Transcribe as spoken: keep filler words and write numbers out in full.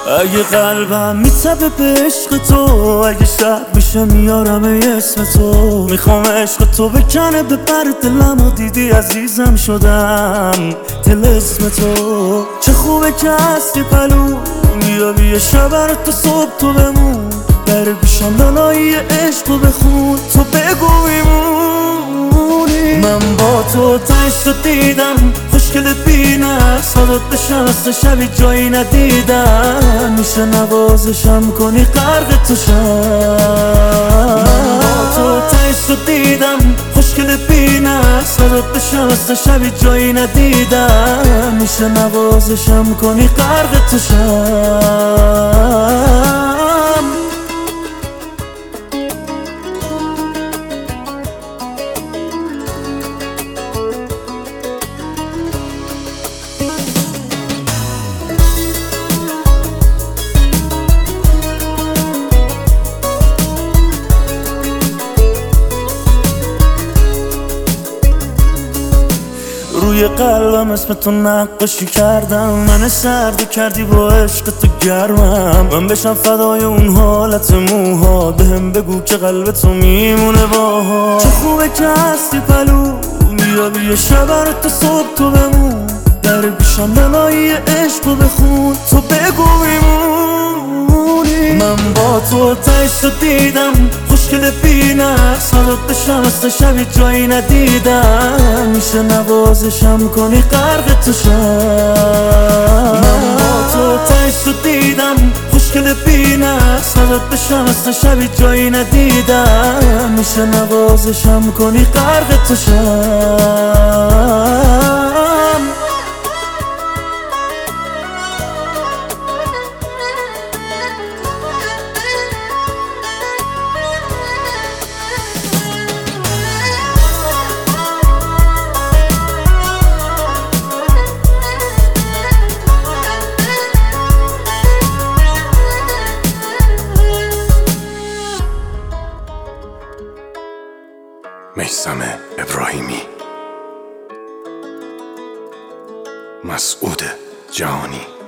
اگه قلبم میتبه به عشق تو، اگه شب میشه میارم اسم تو. میخوام عشق تو بکنه به پر دلمو، دیدی عزیزم شدم دل اسم تو. چه خوبه که هستی پلو، بیا بیا شبر تو صبح تو بمون. در گوشم دانایی عشق رو بخون، تو بگو میمونی. من با تو تنش رو دیدم، خوشگلت بینم صدات بشنست شبی جایی ندیدم. میشه نوازشم کنی غرق تو شم. من با تو تنش رو دیدم، خوشگلت بینم صدات بشنست شبی جایی ندیدم. میشه نوازشم کنی غرق تو شم. روی قلبم اسم تو نقاشی کردم، من سرد کردی با عشق تو گرمم. من بشم فدای اون حالت موها، بهم بگو که قلب تو میمونه باها. چه خوبه که هستی پلو، بیا بیا شبر تو صبح تو بمون. در گوشم دلایی عشق رو بخون، تو بگو میمونی. من با تو تنش رو دیدم، خوشگل بینم صدات بشنست شبی جایی ندیدم. میشه نوازشم کنی غرق تو شم. من با تو تنش رو دیدم، خوشگل بینم صدات بشنست شبی جایی ندیدم. میشه نوازشم کنی غرق تو شم. میثم ابراهیمی، مسعود جهانی.